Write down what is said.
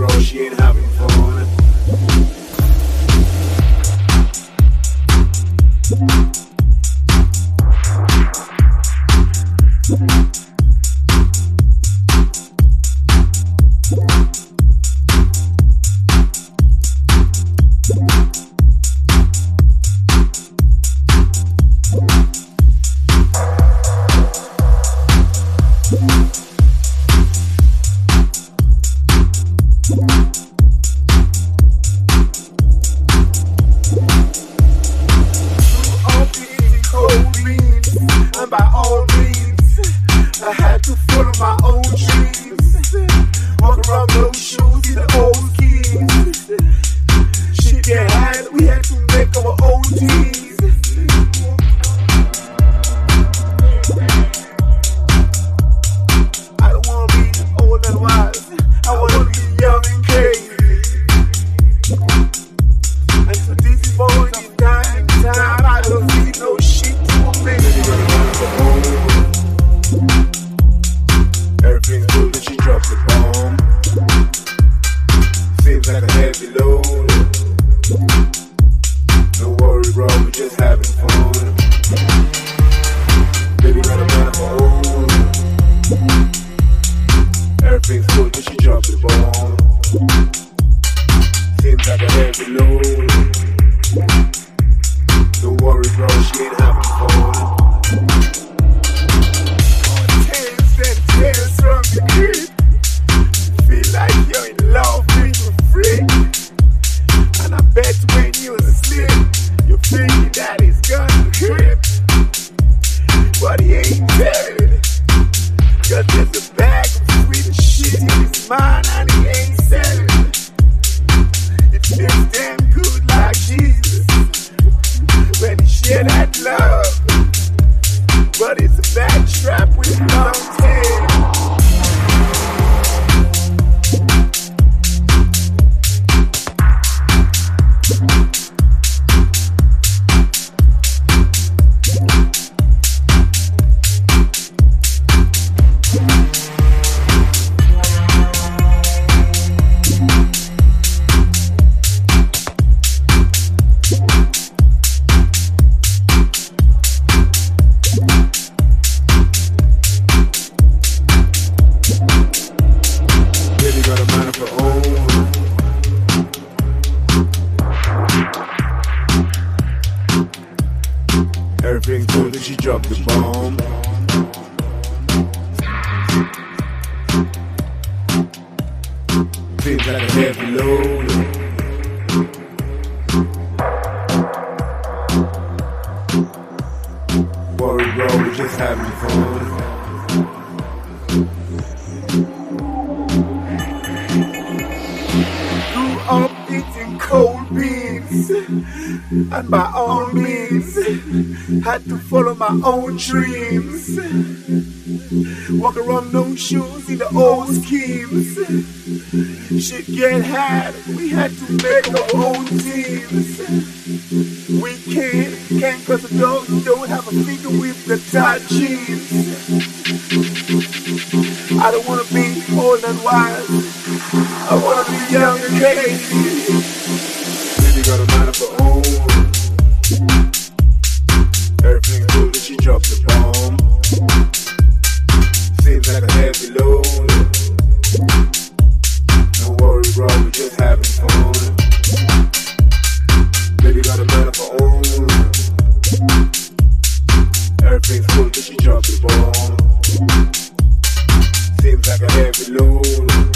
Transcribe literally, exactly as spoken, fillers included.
bro, she ain't having fun. And by all means, I had to follow my own dreams. Walk around those shoes in the old skis. Shit get high, we had to make our own teams. I don't wanna be old and wise, I wanna be young and crazy. And for this point in time, time I don't see no shit to make. Everything's cool and she drops the bomb. Seems like a heavy load. Don't worry bro, we're just having fun. Baby got a man of her own. Everything's cool and she drops the bomb. Seems like a heavy load. Don't worry bro, she ain't having fun. Tears from the crib. Feel like you're in love with your freak. And I bet when you're asleep, you're thinking that it's gonna trip. But he ain't dead. Cause there's a bag of sweet shit in his mind and he ain't selling. It feels damn good like Jesus when he share that love. But it's a bad trap with a long tail. Everything cool and she dropped the bomb. Feels like a heavy load. Worry bro, we're just having fun. Grew up eating cold beans. And by all means, had to follow my own dreams. Walk around no shoes in the old schemes. Shit get hard, we had to make our own teams. We can't, can't cause the dogs don't have a finger with the tight jeans. I don't wanna be old and wise, I wanna be young and crazy. Baby got a mind of her own. Everything cool and she drops the bomb. Seems like a heavy load. Don't worry bro, we're just having fun. Baby got a man of her own. Everything's cool and she drops the bomb. Seems like a heavy load.